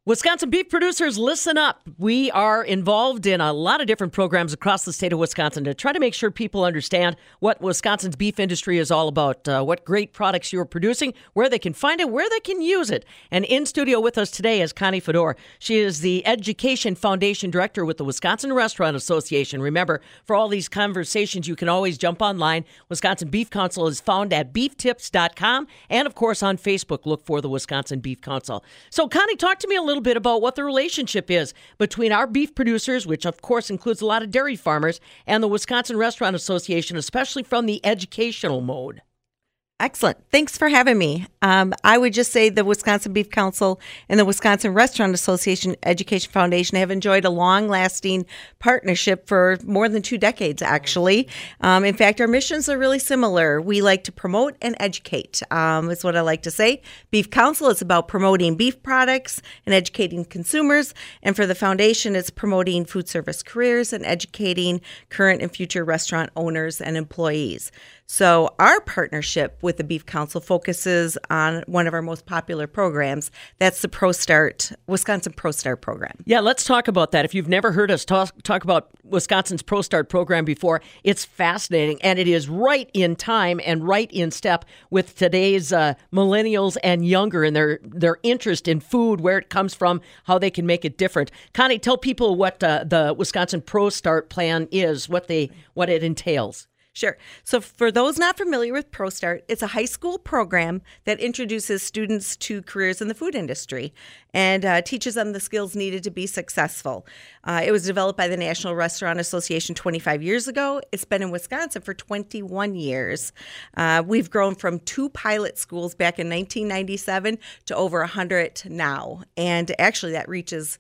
Wisconsin beef producers, listen up. We are involved in a lot of different programs across the state of Wisconsin to try to make sure people understand what Wisconsin's beef industry is all about, what great products you're producing, where they can find it, where they can use it. And in studio with us today is Connie Fedor. She is the Education Foundation Director with the Wisconsin Restaurant Association. Remember, for all these conversations, you can always jump online. Wisconsin Beef Council is found at beeftips.com. And, of course, on Facebook, look for the Wisconsin Beef Council. So, Connie, talk to me a little bit about what the relationship is between our beef producers, which of course includes a lot of dairy farmers, and the Wisconsin Restaurant Association, especially from the educational mode. Excellent. Thanks for having me. I would just say the Wisconsin Beef Council and the Wisconsin Restaurant Association Education Foundation have enjoyed a long-lasting partnership for more than 2 decades, actually. In fact, our missions are really similar. We like to promote and educate, is what I like to say. Beef Council is about promoting beef products and educating consumers. And for the foundation, it's promoting food service careers and educating current and future restaurant owners and employees. So our partnership with the Beef Council focuses on one of our most popular programs. That's the ProStart, Wisconsin ProStart program. Yeah, let's talk about that. If you've never heard us talk about Wisconsin's ProStart program before, it's fascinating, and it is right in time and right in step with today's millennials and younger and their interest in food, where it comes from, how they can make it different. Connie, tell people what the Wisconsin ProStart plan is, what it entails. Sure. So for those not familiar with ProStart, it's a high school program that introduces students to careers in the food industry and teaches them the skills needed to be successful. It was developed by the National Restaurant Association 25 years ago. It's been in Wisconsin for 21 years. We've grown from 2 pilot schools back in 1997 to over 100 now. And actually that reaches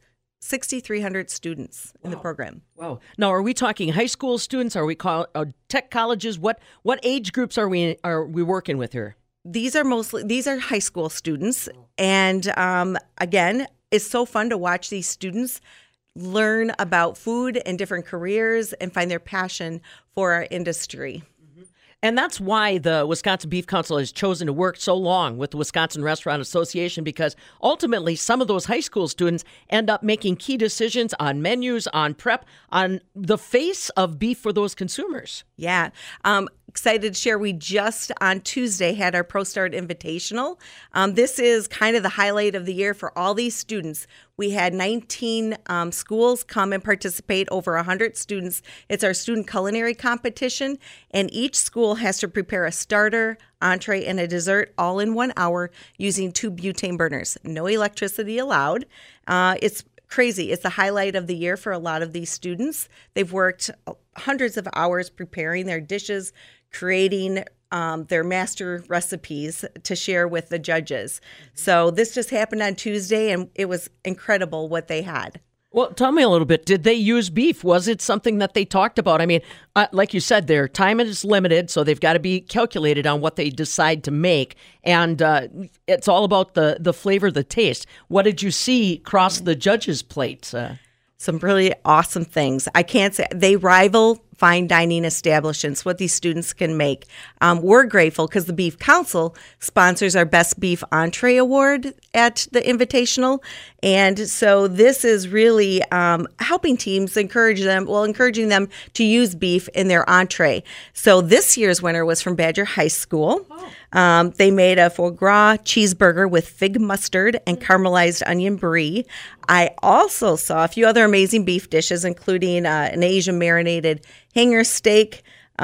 6,300 students in the program. Wow. Now, are we talking high school students? Are we tech colleges? What age groups are we working with here? These are high school students. And again, it's so fun to watch these students learn about food and different careers and find their passion for our industry. And that's why the Wisconsin Beef Council has chosen to work so long with the Wisconsin Restaurant Association, because ultimately some of those high school students end up making key decisions on menus, on prep, on the face of beef for those consumers. Yeah. Excited to share, we just on Tuesday had our ProStart Invitational. This is kind of the highlight of the year for all these students. We had 19 schools come and participate, over 100 students. It's our student culinary competition, and each school has to prepare a starter, entree, and a dessert all in 1 hour using 2 butane burners. No electricity allowed. It's crazy. It's the highlight of the year for a lot of these students. They've worked hundreds of hours preparing their dishes, creating their master recipes to share with the judges. So this just happened on Tuesday, and it was incredible what they had. Well, tell me a little bit. Did they use beef? Was it something that they talked about? I mean, like you said, their time is limited, so they've got to be calculated on what they decide to make. And it's all about the flavor, the taste. What did you see cross the judges' plates? Some really awesome things. I can't say they rival fine dining establishments, what these students can make. We're grateful because the Beef Council sponsors our Best Beef Entree Award at the Invitational. And so this is really helping teams encouraging them to use beef in their entree. So this year's winner was from Badger High School. They made a foie gras cheeseburger with fig mustard and caramelized onion brie. I also saw a few other amazing beef dishes, including an Asian marinated hanger steak,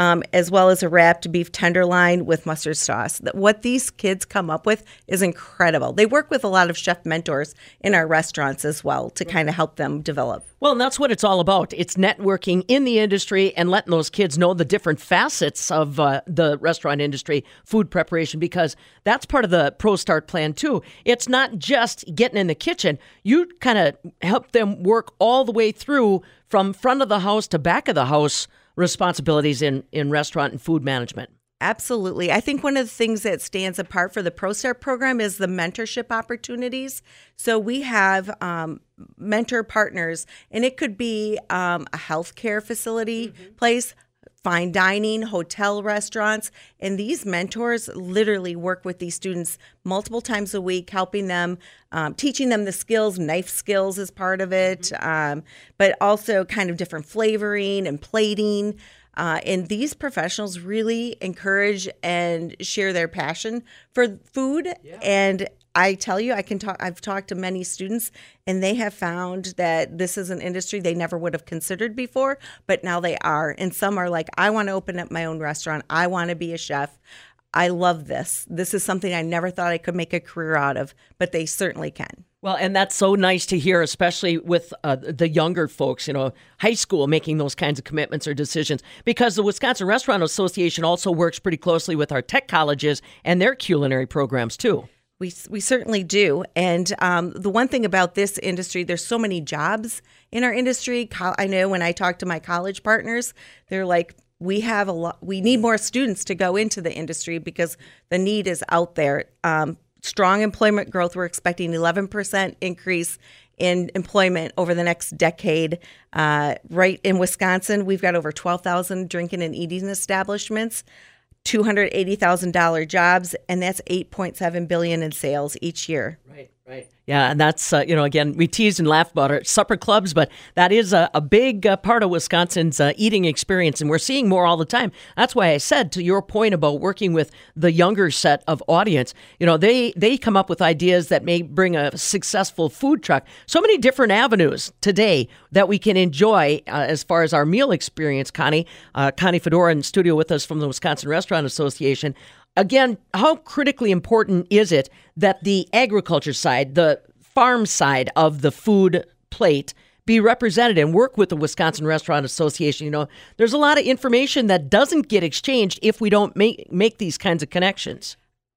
as well as a wrapped beef tenderloin with mustard sauce. What these kids come up with is incredible. They work with a lot of chef mentors in our restaurants as well to kind of help them develop. Well, and that's what it's all about. It's networking in the industry and letting those kids know the different facets of the restaurant industry, food preparation, because that's part of the ProStart plan too. It's not just getting in the kitchen. You kind of help them work all the way through from front of the house to back of the house responsibilities in restaurant and food management. Absolutely. I think one of the things that stands apart for the ProStart program is the mentorship opportunities. So we have mentor partners, and it could be a healthcare facility place, fine dining, hotel restaurants. And these mentors literally work with these students multiple times a week, helping them, teaching them the skills. Knife skills is part of it, but also kind of different flavoring and plating. And these professionals really encourage and share their passion for food. Yeah. And I tell you, I've talked to many students, and they have found that this is an industry they never would have considered before, but now they are. And some are like, I want to open up my own restaurant. I want to be a chef. I love this. This is something I never thought I could make a career out of, but they certainly can. Well, and that's so nice to hear, especially with the younger folks, high school, making those kinds of commitments or decisions, because the Wisconsin Restaurant Association also works pretty closely with our tech colleges and their culinary programs, too. We certainly do. And the one thing about this industry, there's so many jobs in our industry. I know when I talk to my college partners, they're like, we need more students to go into the industry because the need is out there. Strong employment growth. We're expecting 11% increase in employment over the next decade. Right in Wisconsin, we've got over 12,000 drinking and eating establishments, $280,000 jobs, and that's $8.7 billion in sales each year. Right. Yeah, and that's, again, we tease and laugh about our supper clubs, but that is a big part of Wisconsin's eating experience, and we're seeing more all the time. That's why I said, to your point about working with the younger set of audience, they come up with ideas that may bring a successful food truck. So many different avenues today that we can enjoy as far as our meal experience, Connie. Connie Fedora in studio with us from the Wisconsin Restaurant Association. Again, how critically important is it that the agriculture side, the farm side of the food plate, be represented and work with the Wisconsin Restaurant Association? There's a lot of information that doesn't get exchanged if we don't make these kinds of connections.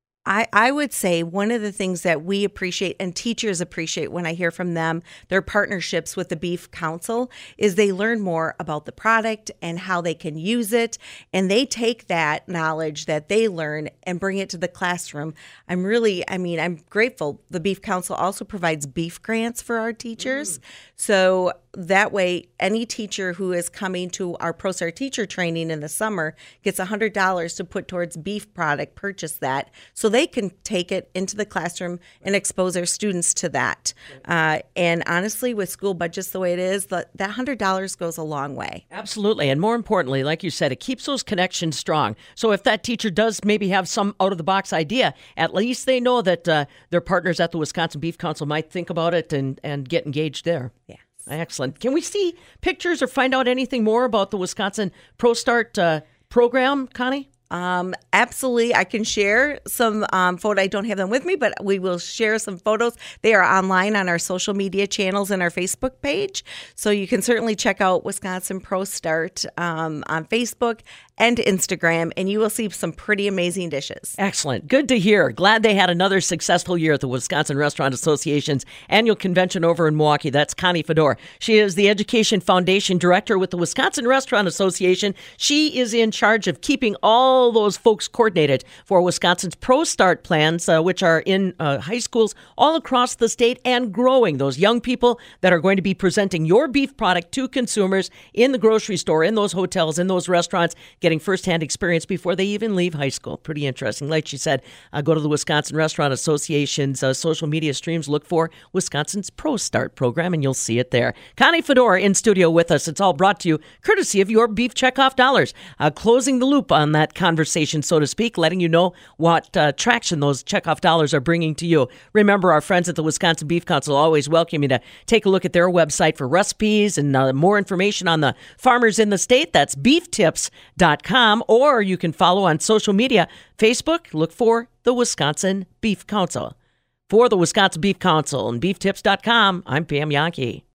I would say one of the things that we appreciate and teachers appreciate when I hear from them, their partnerships with the Beef Council, is they learn more about the product and how they can use it. And they take that knowledge that they learn and bring it to the classroom. I'm grateful. The Beef Council also provides beef grants for our teachers. So that way, any teacher who is coming to our ProStar teacher training in the summer gets $100 to put towards beef product, purchase that, so they can take it into the classroom and expose their students to that. And honestly, with school budgets the way it is, that $100 goes a long way. Absolutely. And more importantly, like you said, it keeps those connections strong. So if that teacher does maybe have some out-of-the-box idea, at least they know that their partners at the Wisconsin Beef Council might think about it and get engaged there. Yeah. Excellent. Can we see pictures or find out anything more about the Wisconsin ProStart program, Connie? Absolutely. I can share some photo. I don't have them with me, but we will share some photos. They are online on our social media channels and our Facebook page. So you can certainly check out Wisconsin ProStart on Facebook and Instagram, and you will see some pretty amazing dishes. Excellent. Good to hear. Glad they had another successful year at the Wisconsin Restaurant Association's annual convention over in Milwaukee. That's Connie Fedora. She is the Education Foundation Director with the Wisconsin Restaurant Association. She is in charge of keeping all those folks coordinated for Wisconsin's ProStart plans, which are in high schools all across the state and growing. Those young people that are going to be presenting your beef product to consumers in the grocery store, in those hotels, in those restaurants, getting firsthand experience before they even leave high school. Pretty interesting. Like she said, go to the Wisconsin Restaurant Association's social media streams, look for Wisconsin's ProStart program, and you'll see it there. Connie Fedora in studio with us. It's all brought to you courtesy of your Beef Checkoff dollars. Closing the loop on that conversation, so to speak, letting you know what traction those checkoff dollars are bringing to you. Remember, our friends at the Wisconsin Beef Council always welcome you to take a look at their website for recipes and more information on the farmers in the state. That's beeftips.com, or you can follow on social media. Facebook, look for the Wisconsin Beef Council. For the Wisconsin Beef Council and beeftips.com, I'm Pam Yankee.